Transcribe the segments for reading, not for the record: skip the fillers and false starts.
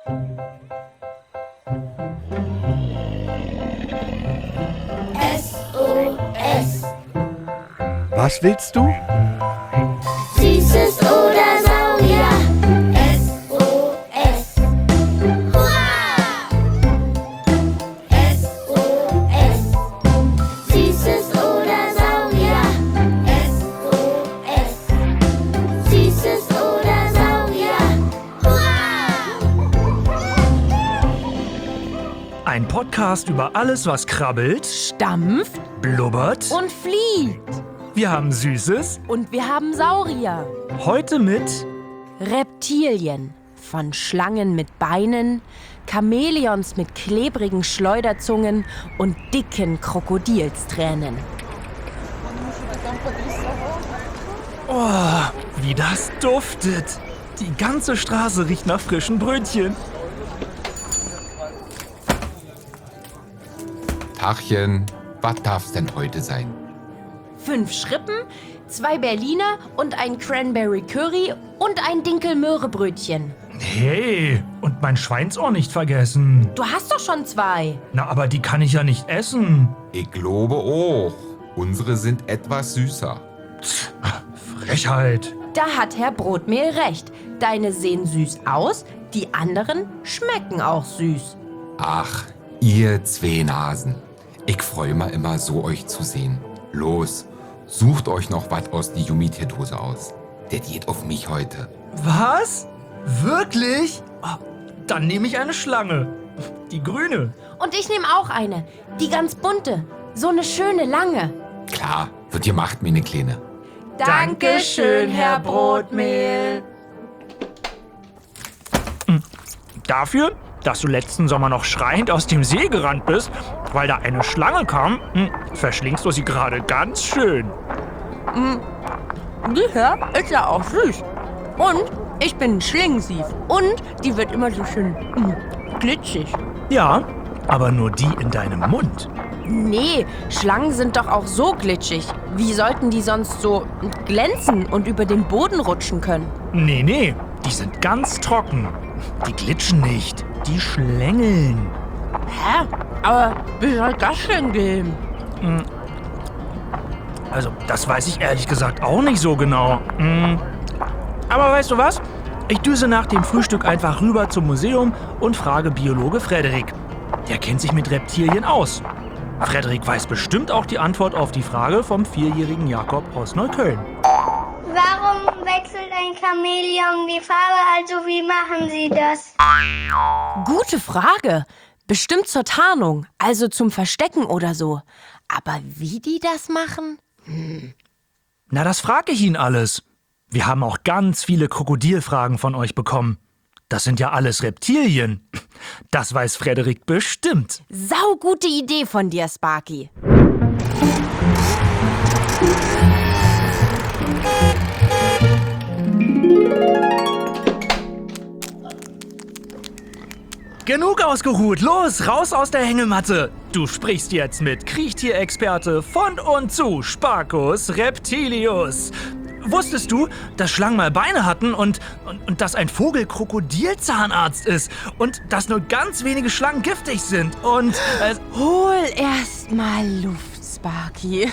SOS. Was willst du? Süßes oder Saurier. SOS. Hurra! SOS. Süßes oder Saurier. SOS. Süßes oder Saurier. Hurra! Ein Podcast über alles, was krabbelt, Stampft blubbert. und fliegt. Wir haben Süßes. Und wir haben Saurier. Heute mit Reptilien. Von Schlangen mit Beinen, Chamäleons mit klebrigen Schleuderzungen und dicken Krokodilstränen. Oh, wie das duftet. Die ganze Straße riecht nach frischen Brötchen. Tachchen, was darf's denn heute sein? 5 Schrippen, 2 Berliner und ein Cranberry Curry und ein Dinkel-Möhre-Brötchen. Hey, und mein Schweinsohr nicht vergessen. Du hast doch schon 2. Na, aber die kann ich ja nicht essen. Ich glaube auch. Unsere sind etwas süßer. Frechheit. Da hat Herr Brotmehl recht. Deine sehen süß aus, die anderen schmecken auch süß. Ach, ihr zwei Nasen. Ich freue mich immer so, euch zu sehen. Los, sucht euch noch was aus die Jumiterdose aus. Der geht auf mich heute. Was? Wirklich? Oh, dann nehme ich eine Schlange. Die grüne. Und ich nehme auch eine, die ganz bunte, so eine schöne lange. Klar, wird gemacht, meine Kleine. Dankeschön, Herr Brotmehl. Dafür, dass du letzten Sommer noch schreiend aus dem See gerannt bist, weil da eine Schlange kam, verschlingst du sie gerade ganz schön. Die hier ist ja auch süß. Und ich bin ein Schlingensief. Und die wird immer so schön glitschig. Ja, aber nur die in deinem Mund. Nee, Schlangen sind doch auch so glitschig. Wie sollten die sonst so glänzen und über den Boden rutschen können? Nee, die sind ganz trocken. Die glitschen nicht, die schlängeln. Hä? Aber wie soll das denn gehen? Also, das weiß ich ehrlich gesagt auch nicht so genau. Aber weißt du was? Ich düse nach dem Frühstück einfach rüber zum Museum und frage Biologe Frederik. Der kennt sich mit Reptilien aus. Frederik weiß bestimmt auch die Antwort auf die Frage vom 4-jährigen Jakob aus Neukölln. Warum wechselt ein Chamäleon die Farbe? Also wie machen Sie das? Gute Frage. Bestimmt zur Tarnung, also zum Verstecken oder so. Aber wie die das machen? Na, das frage ich ihn alles. Wir haben auch ganz viele Krokodilfragen von euch bekommen. Das sind ja alles Reptilien. Das weiß Frederik bestimmt. Saugute Idee von dir, Sparky. Genug ausgeruht, los, raus aus der Hängematte. Du sprichst jetzt mit Kriechtierexperte von und zu Sparkus Reptilius. Wusstest du, dass Schlangen mal Beine hatten und dass ein Vogel Krokodilzahnarzt ist und dass nur ganz wenige Schlangen giftig sind und... Hol erst mal Luft, Sparky.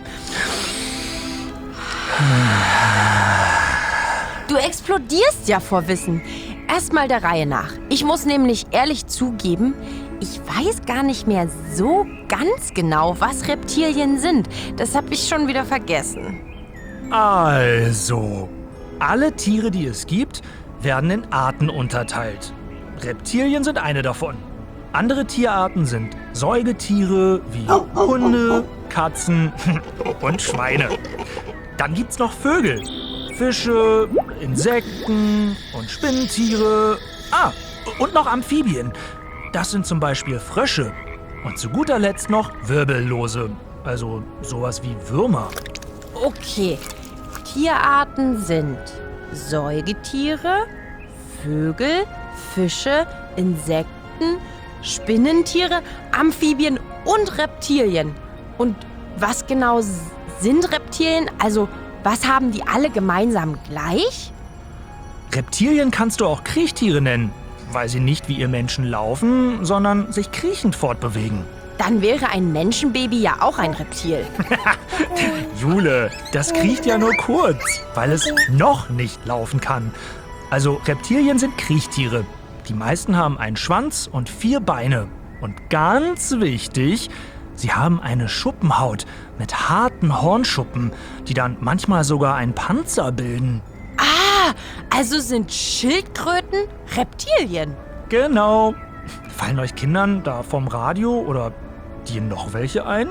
Du explodierst ja vor Wissen. Erstmal der Reihe nach. Ich muss nämlich ehrlich zugeben, ich weiß gar nicht mehr so ganz genau, was Reptilien sind. Das habe ich schon wieder vergessen. Also, alle Tiere, die es gibt, werden in Arten unterteilt. Reptilien sind eine davon. Andere Tierarten sind Säugetiere wie Hunde, Katzen und Schweine. Dann gibt's noch Vögel, Fische, Insekten und Spinnentiere. Und noch Amphibien. Das sind zum Beispiel Frösche. Und zu guter Letzt noch Wirbellose, also sowas wie Würmer. Okay, Tierarten sind Säugetiere, Vögel, Fische, Insekten, Spinnentiere, Amphibien und Reptilien. Und was genau sind Reptilien? Also, was haben die alle gemeinsam gleich? Reptilien kannst du auch Kriechtiere nennen, weil sie nicht wie ihr Menschen laufen, sondern sich kriechend fortbewegen. Dann wäre ein Menschenbaby ja auch ein Reptil. Jule, das kriecht ja nur kurz, weil es noch nicht laufen kann. Also Reptilien sind Kriechtiere. Die meisten haben einen Schwanz und 4 Beine. Und ganz wichtig, sie haben eine Schuppenhaut mit harten Hornschuppen, die dann manchmal sogar einen Panzer bilden. Ah, also sind Schildkröten Reptilien. Genau. Fallen euch Kindern da vom Radio oder dir noch welche ein?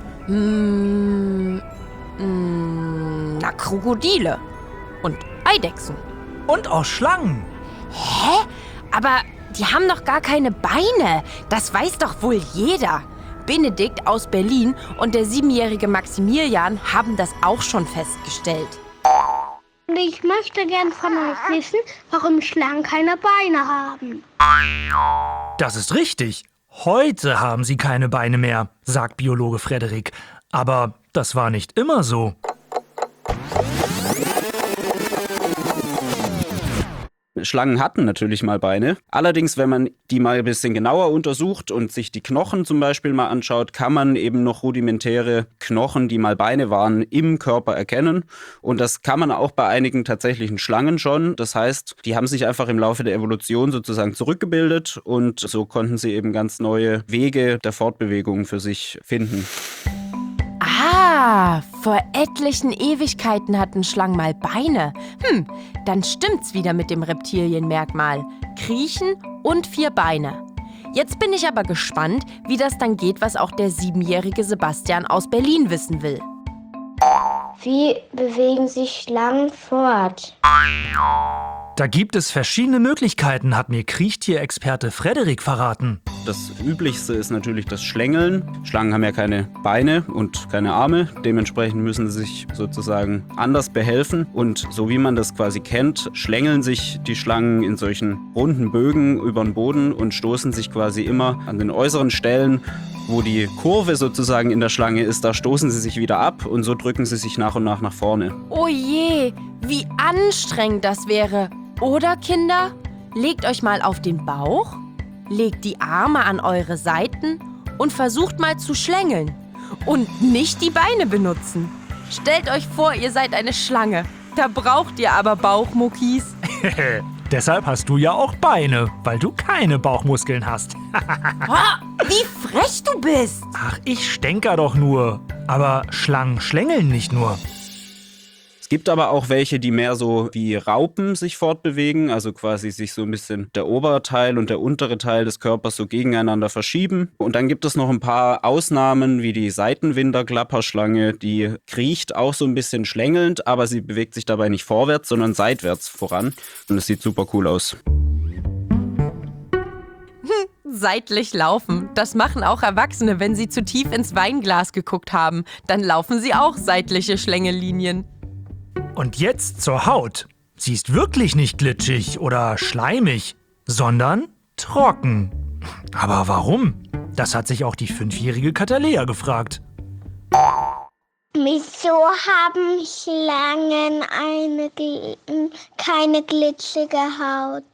Na, Krokodile und Eidechsen. Und auch Schlangen. Hä? Aber die haben doch gar keine Beine. Das weiß doch wohl jeder. Benedikt aus Berlin und der 7-jährige Maximilian haben das auch schon festgestellt. Und ich möchte gern von euch wissen, warum Schlangen keine Beine haben. Das ist richtig. Heute haben sie keine Beine mehr, sagt Biologe Frederik. Aber das war nicht immer so. Schlangen hatten natürlich mal Beine. Allerdings, wenn man die mal ein bisschen genauer untersucht und sich die Knochen zum Beispiel mal anschaut, kann man eben noch rudimentäre Knochen, die mal Beine waren, im Körper erkennen. Und das kann man auch bei einigen tatsächlichen Schlangen schon. Das heißt, die haben sich einfach im Laufe der Evolution sozusagen zurückgebildet und so konnten sie eben ganz neue Wege der Fortbewegung für sich finden. Ah, vor etlichen Ewigkeiten hatten Schlangen mal Beine. Dann stimmt's wieder mit dem Reptilienmerkmal. Kriechen und 4 Beine. Jetzt bin ich aber gespannt, wie das dann geht, was auch der 7-jährige Sebastian aus Berlin wissen will. Wie bewegen sich Schlangen fort? Da gibt es verschiedene Möglichkeiten, hat mir Kriechtierexperte Frederik verraten. Das Üblichste ist natürlich das Schlängeln. Schlangen haben ja keine Beine und keine Arme. Dementsprechend müssen sie sich sozusagen anders behelfen. Und so wie man das quasi kennt, schlängeln sich die Schlangen in solchen runden Bögen über den Boden und stoßen sich quasi immer an den äußeren Stellen, wo die Kurve sozusagen in der Schlange ist, da stoßen sie sich wieder ab und so drücken sie sich nach und nach vorne. Oh je, wie anstrengend das wäre. Oder, Kinder, legt euch mal auf den Bauch, legt die Arme an eure Seiten und versucht mal zu schlängeln. Und nicht die Beine benutzen. Stellt euch vor, ihr seid eine Schlange. Da braucht ihr aber Bauchmuckis. Deshalb hast du ja auch Beine, weil du keine Bauchmuskeln hast. Wie frech du bist! Ach, ich stänker doch nur. Aber Schlangen schlängeln nicht nur. Es gibt aber auch welche, die mehr so wie Raupen sich fortbewegen, also quasi sich so ein bisschen der Oberteil und der untere Teil des Körpers so gegeneinander verschieben. Und dann gibt es noch ein paar Ausnahmen, wie die Seitenwinterklapperschlange, die kriecht auch so ein bisschen schlängelnd, aber sie bewegt sich dabei nicht vorwärts, sondern seitwärts voran. Und das sieht super cool aus. Seitlich laufen. Das machen auch Erwachsene, wenn sie zu tief ins Weinglas geguckt haben. Dann laufen sie auch seitliche Schlängelinien. Und jetzt zur Haut. Sie ist wirklich nicht glitschig oder schleimig, sondern trocken. Aber warum? Das hat sich auch die 5-jährige Katalea gefragt. Wieso haben Schlangen keine glitschige Haut?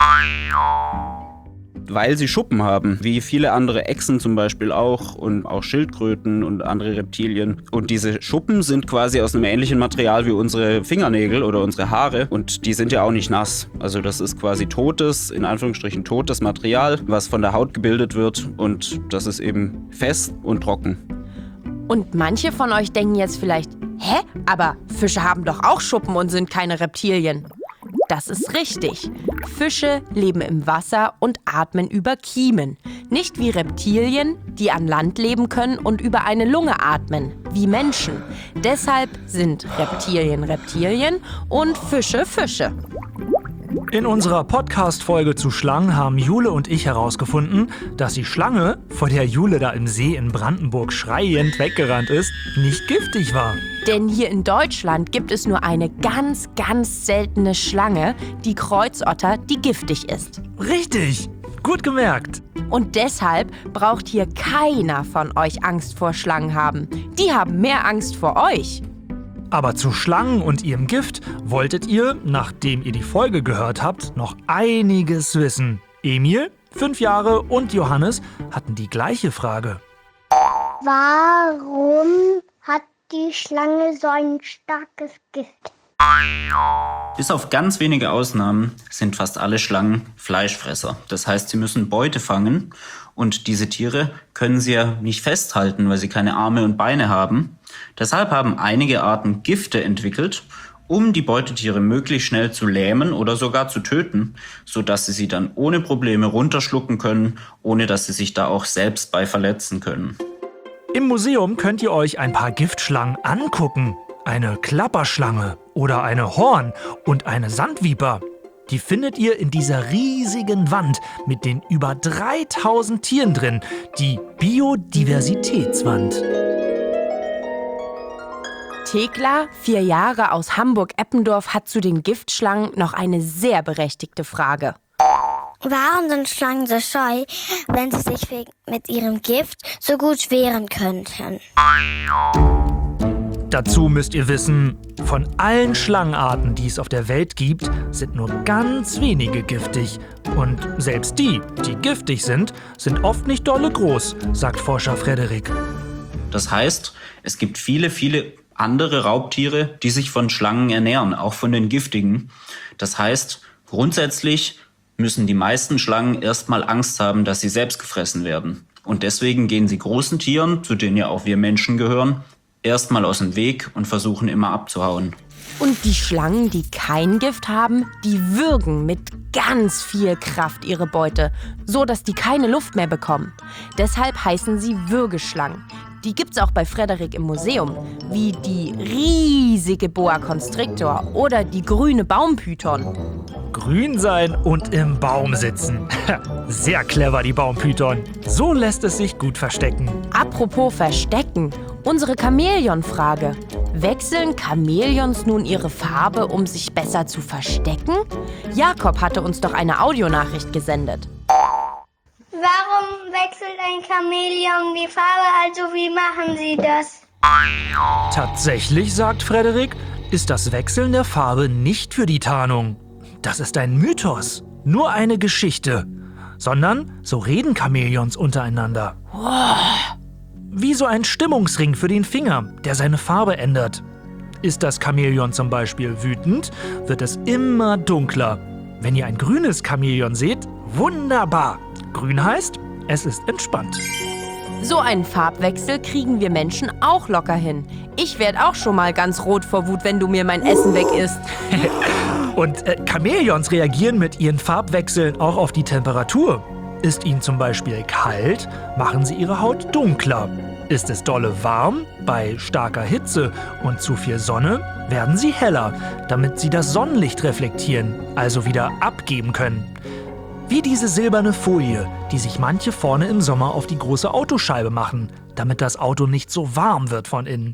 Weil sie Schuppen haben, wie viele andere Echsen zum Beispiel auch und auch Schildkröten und andere Reptilien. Und diese Schuppen sind quasi aus einem ähnlichen Material wie unsere Fingernägel oder unsere Haare und die sind ja auch nicht nass. Also das ist quasi totes, in Anführungsstrichen totes Material, was von der Haut gebildet wird und das ist eben fest und trocken. Und manche von euch denken jetzt vielleicht, hä? Aber Fische haben doch auch Schuppen und sind keine Reptilien. Das ist richtig. Fische leben im Wasser und atmen über Kiemen. Nicht wie Reptilien, die an Land leben können und über eine Lunge atmen, wie Menschen. Deshalb sind Reptilien Reptilien und Fische Fische. In unserer Podcast-Folge zu Schlangen haben Jule und ich herausgefunden, dass die Schlange, vor der Jule da im See in Brandenburg schreiend weggerannt ist, nicht giftig war. Denn hier in Deutschland gibt es nur eine ganz, ganz seltene Schlange, die Kreuzotter, die giftig ist. Richtig, gut gemerkt. Und deshalb braucht hier keiner von euch Angst vor Schlangen haben. Die haben mehr Angst vor euch. Aber zu Schlangen und ihrem Gift wolltet ihr, nachdem ihr die Folge gehört habt, noch einiges wissen. Emil, 5 Jahre, und Johannes hatten die gleiche Frage. Warum hat die Schlange so ein starkes Gift? Bis auf ganz wenige Ausnahmen sind fast alle Schlangen Fleischfresser. Das heißt, sie müssen Beute fangen und diese Tiere können sie ja nicht festhalten, weil sie keine Arme und Beine haben. Deshalb haben einige Arten Gifte entwickelt, um die Beutetiere möglichst schnell zu lähmen oder sogar zu töten, sodass sie dann ohne Probleme runterschlucken können, ohne dass sie sich da auch selbst bei verletzen können. Im Museum könnt ihr euch ein paar Giftschlangen angucken. Eine Klapperschlange oder eine Horn- und eine Sandviper. Die findet ihr in dieser riesigen Wand mit den über 3000 Tieren drin, die Biodiversitätswand. Thekla, 4 Jahre, aus Hamburg-Eppendorf, hat zu den Giftschlangen noch eine sehr berechtigte Frage. Warum sind Schlangen so scheu, wenn sie sich mit ihrem Gift so gut wehren könnten? Dazu müsst ihr wissen, von allen Schlangenarten, die es auf der Welt gibt, sind nur ganz wenige giftig. Und selbst die giftig sind oft nicht dolle groß, sagt Forscher Frederik. Das heißt, es gibt viele andere Raubtiere, die sich von Schlangen ernähren, auch von den giftigen. Das heißt, grundsätzlich müssen die meisten Schlangen erstmal Angst haben, dass sie selbst gefressen werden. Und deswegen gehen sie großen Tieren, zu denen ja auch wir Menschen gehören, erstmal aus dem Weg und versuchen immer abzuhauen. Und die Schlangen, die kein Gift haben, die würgen mit ganz viel Kraft ihre Beute, so dass die keine Luft mehr bekommen. Deshalb heißen sie Würgeschlangen. Die gibt's auch bei Frederik im Museum, wie die riesige Boa Constrictor oder die grüne Baumpython. Grün sein und im Baum sitzen. Sehr clever, die Baumpython. So lässt es sich gut verstecken. Apropos Verstecken, unsere Chamäleon-Frage. Wechseln Chamäleons nun ihre Farbe, um sich besser zu verstecken? Jakob hatte uns doch eine Audionachricht gesendet. Warum wechselt ein Chamäleon die Farbe? Also wie machen sie das? Tatsächlich, sagt Frederik, ist das Wechseln der Farbe nicht für die Tarnung. Das ist ein Mythos, nur eine Geschichte. Sondern so reden Chamäleons untereinander. Wie so ein Stimmungsring für den Finger, der seine Farbe ändert. Ist das Chamäleon zum Beispiel wütend, wird es immer dunkler. Wenn ihr ein grünes Chamäleon seht, wunderbar. Grün heißt, es ist entspannt. So einen Farbwechsel kriegen wir Menschen auch locker hin. Ich werde auch schon mal ganz rot vor Wut, wenn du mir mein Essen weg isst. Und Chamäleons reagieren mit ihren Farbwechseln auch auf die Temperatur. Ist ihnen zum Beispiel kalt, machen sie ihre Haut dunkler. Ist es dolle warm, bei starker Hitze und zu viel Sonne, werden sie heller, damit sie das Sonnenlicht reflektieren, also wieder abgeben können. Wie diese silberne Folie, die sich manche vorne im Sommer auf die große Autoscheibe machen, damit das Auto nicht so warm wird von innen.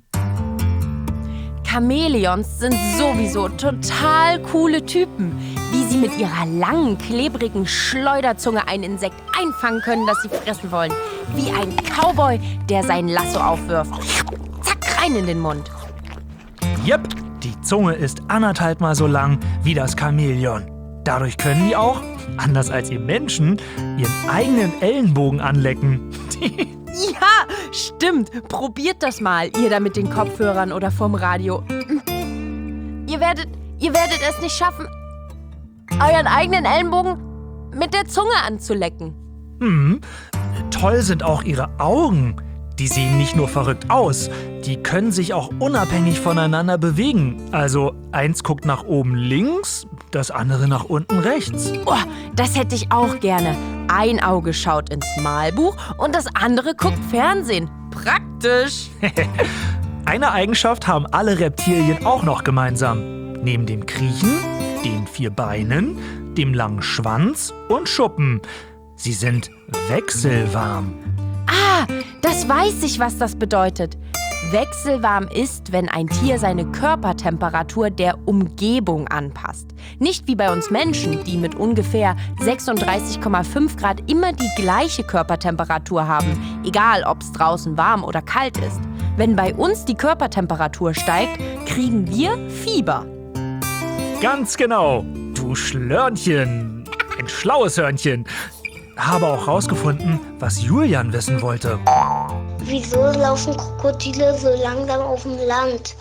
Chamäleons sind sowieso total coole Typen. Wie sie mit ihrer langen, klebrigen Schleuderzunge ein Insekt einfangen können, das sie fressen wollen. Wie ein Cowboy, der sein Lasso aufwirft. Zack, rein in den Mund. Jep, die Zunge ist 1,5 Mal so lang wie das Chamäleon. Dadurch können die auch, anders als ihr Menschen, ihren eigenen Ellenbogen anlecken. Ja, stimmt. Probiert das mal, ihr da mit den Kopfhörern oder vorm Radio. Ihr werdet es nicht schaffen, euren eigenen Ellenbogen mit der Zunge anzulecken. Toll sind auch ihre Augen. Die sehen nicht nur verrückt aus, die können sich auch unabhängig voneinander bewegen. Also eins guckt nach oben links, das andere nach unten rechts. Oh, das hätte ich auch gerne. Ein Auge schaut ins Malbuch und das andere guckt Fernsehen. Praktisch. Eine Eigenschaft haben alle Reptilien auch noch gemeinsam. Neben dem Kriechen, den 4 Beinen, dem langen Schwanz und Schuppen. Sie sind wechselwarm. Ah, das weiß ich, was das bedeutet. Wechselwarm ist, wenn ein Tier seine Körpertemperatur der Umgebung anpasst. Nicht wie bei uns Menschen, die mit ungefähr 36,5 Grad immer die gleiche Körpertemperatur haben, egal ob es draußen warm oder kalt ist. Wenn bei uns die Körpertemperatur steigt, kriegen wir Fieber. Ganz genau, du Schlörnchen. ein schlaues Hörnchen. Habe auch rausgefunden, was Julian wissen wollte. Wieso laufen Krokodile so langsam auf dem Land?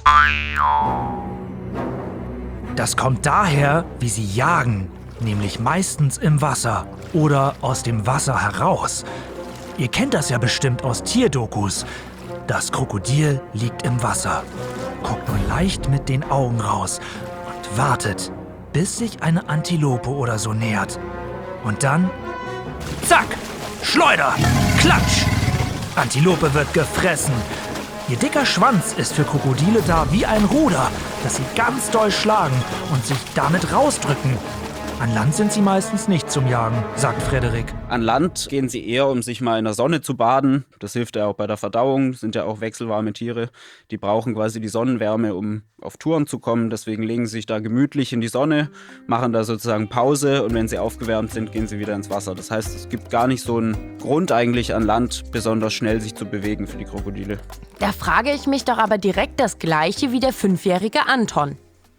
Das kommt daher, wie sie jagen, nämlich meistens im Wasser oder aus dem Wasser heraus. Ihr kennt das ja bestimmt aus Tierdokus. Das Krokodil liegt im Wasser, guckt nur leicht mit den Augen raus und wartet, bis sich eine Antilope oder so nähert. Und dann, zack, Schleuder, Klatsch. Antilope wird gefressen. Ihr dicker Schwanz ist für Krokodile da wie ein Ruder, das sie ganz doll schlagen und sich damit rausdrücken. An Land sind sie meistens nicht zum Jagen, sagt Frederik. An Land gehen sie eher, um sich mal in der Sonne zu baden. Das hilft ja auch bei der Verdauung, sind ja auch wechselwarme Tiere. Die brauchen quasi die Sonnenwärme, um auf Touren zu kommen. Deswegen legen sie sich da gemütlich in die Sonne, machen da sozusagen Pause und wenn sie aufgewärmt sind, gehen sie wieder ins Wasser. Das heißt, es gibt gar nicht so einen Grund eigentlich an Land, besonders schnell sich zu bewegen für die Krokodile. Da frage ich mich doch aber direkt das Gleiche wie der 5-jährige Anton.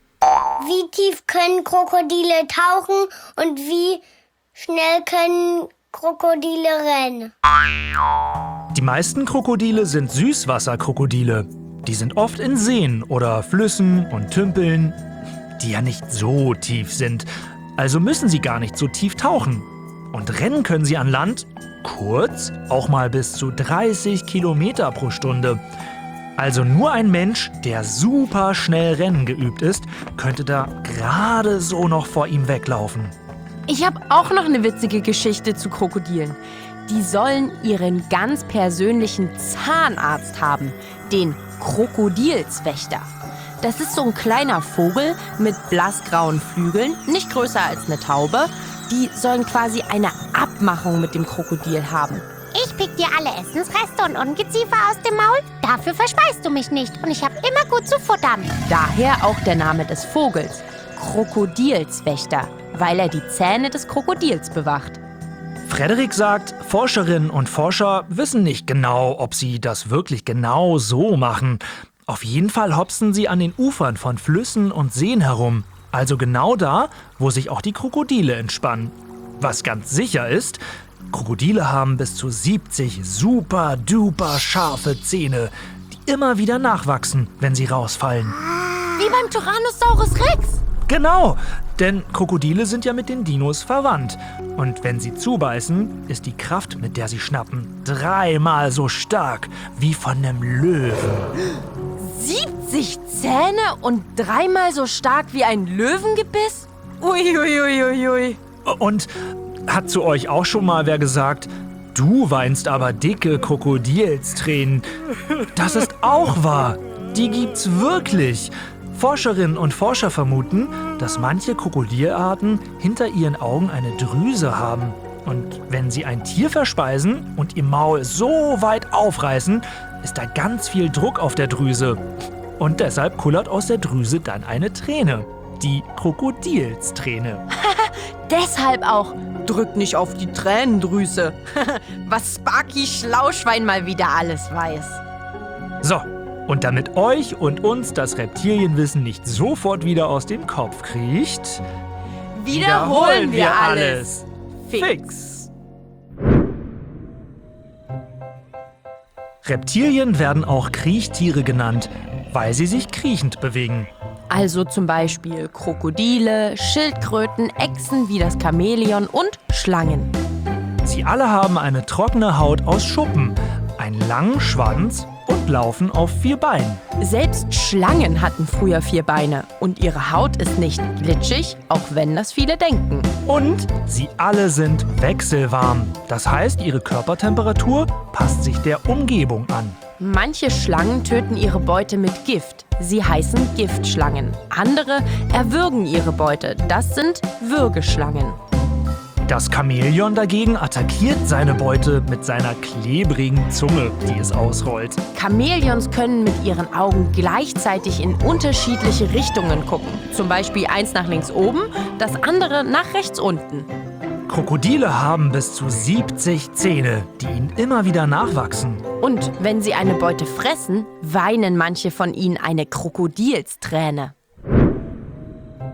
Wie tief können Krokodile tauchen und wie schnell können Krokodile rennen? Die meisten Krokodile sind Süßwasserkrokodile. Die sind oft in Seen oder Flüssen und Tümpeln, die ja nicht so tief sind. Also müssen sie gar nicht so tief tauchen. Und rennen können sie an Land, kurz, auch mal bis zu 30 Kilometer pro Stunde. Also nur ein Mensch, der super schnell Rennen geübt ist, könnte da gerade so noch vor ihm weglaufen. Ich habe auch noch eine witzige Geschichte zu Krokodilen. Die sollen ihren ganz persönlichen Zahnarzt haben, den Krokodilswächter. Das ist so ein kleiner Vogel mit blassgrauen Flügeln, nicht größer als eine Taube. Die sollen quasi eine Abmachung mit dem Krokodil haben. Ich pick dir alle Essensreste und Ungeziefer aus dem Maul. Dafür verspeist du mich nicht und ich habe immer gut zu futtern. Daher auch der Name des Vogels, Krokodilswächter, weil er die Zähne des Krokodils bewacht. Frederik sagt, Forscherinnen und Forscher wissen nicht genau, ob sie das wirklich genau so machen. Auf jeden Fall hopsen sie an den Ufern von Flüssen und Seen herum. Also genau da, wo sich auch die Krokodile entspannen. Was ganz sicher ist, Krokodile haben bis zu 70 super duper scharfe Zähne, die immer wieder nachwachsen, wenn sie rausfallen. Wie beim Tyrannosaurus Rex. Genau, denn Krokodile sind ja mit den Dinos verwandt. Und wenn sie zubeißen, ist die Kraft, mit der sie schnappen, 3-mal so stark wie von einem Löwen. 70 Zähne und 3-mal so stark wie ein Löwengebiss? Uiuiuiui. Und hat zu euch auch schon mal wer gesagt, du weinst aber dicke Krokodilstränen? Das ist auch wahr. Die gibt's wirklich. Forscherinnen und Forscher vermuten, dass manche Krokodilarten hinter ihren Augen eine Drüse haben. Und wenn sie ein Tier verspeisen und ihr Maul so weit aufreißen, ist da ganz viel Druck auf der Drüse. Und deshalb kullert aus der Drüse dann eine Träne. Die Krokodilsträne. Deshalb auch, drück nicht auf die Tränendrüse. Was Sparky Schlauschwein mal wieder alles weiß. So, und damit euch und uns das Reptilienwissen nicht sofort wieder aus dem Kopf kriecht, Wiederholen wir alles. Fix. Reptilien werden auch Kriechtiere genannt, weil sie sich kriechend bewegen. Also zum Beispiel Krokodile, Schildkröten, Echsen wie das Chamäleon und Schlangen. Sie alle haben eine trockene Haut aus Schuppen, einen langen Schwanz und laufen auf 4 Beinen. Selbst Schlangen hatten früher 4 Beine und ihre Haut ist nicht glitschig, auch wenn das viele denken. Und sie alle sind wechselwarm. Das heißt, ihre Körpertemperatur passt sich der Umgebung an. Manche Schlangen töten ihre Beute mit Gift. Sie heißen Giftschlangen. Andere erwürgen ihre Beute. Das sind Würgeschlangen. Das Chamäleon dagegen attackiert seine Beute mit seiner klebrigen Zunge, die es ausrollt. Chamäleons können mit ihren Augen gleichzeitig in unterschiedliche Richtungen gucken. Zum Beispiel eins nach links oben, das andere nach rechts unten. Krokodile haben bis zu 70 Zähne, die ihnen immer wieder nachwachsen. Und wenn sie eine Beute fressen, weinen manche von ihnen eine Krokodilsträne.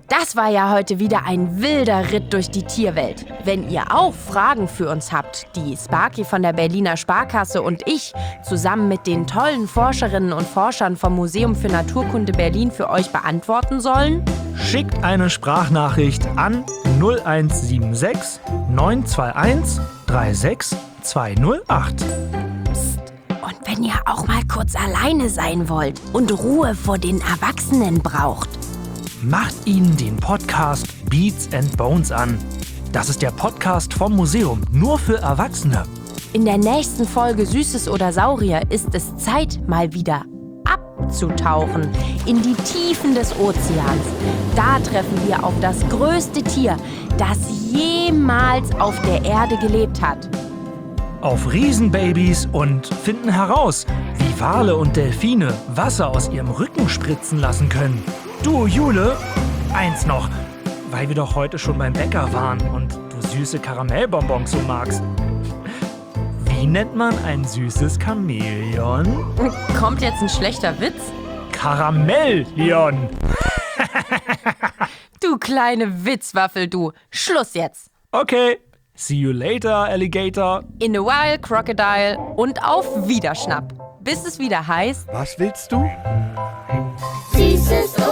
Das war ja heute wieder ein wilder Ritt durch die Tierwelt. Wenn ihr auch Fragen für uns habt, die Sparky von der Berliner Sparkasse und ich zusammen mit den tollen Forscherinnen und Forschern vom Museum für Naturkunde Berlin für euch beantworten sollen, Schickt eine Sprachnachricht an 0176 921 36208. und wenn ihr auch mal kurz alleine sein wollt und Ruhe vor den Erwachsenen braucht, Macht Ihnen den Podcast Beats and Bones an. Das ist der Podcast vom Museum, nur für Erwachsene. in der nächsten Folge Süßes oder Saurier ist es Zeit, mal wieder abzutauchen in die Tiefen des Ozeans. Da treffen wir auf das größte Tier, das jemals auf der Erde gelebt hat. Auf Riesenbabys und finden heraus, wie Wale und Delfine Wasser aus ihrem Rücken spritzen lassen können. Du, Jule, eins noch, weil wir doch heute schon beim Bäcker waren und du süße Karamellbonbons so magst. Wie nennt man ein süßes Chamäleon? Kommt jetzt ein schlechter Witz? Karamellion! Du kleine Witzwaffel, du. Schluss jetzt. Okay, see you later, Alligator. In a while, Crocodile und auf Wiederschnapp. Bis es wieder heißt... Was willst du? Süßes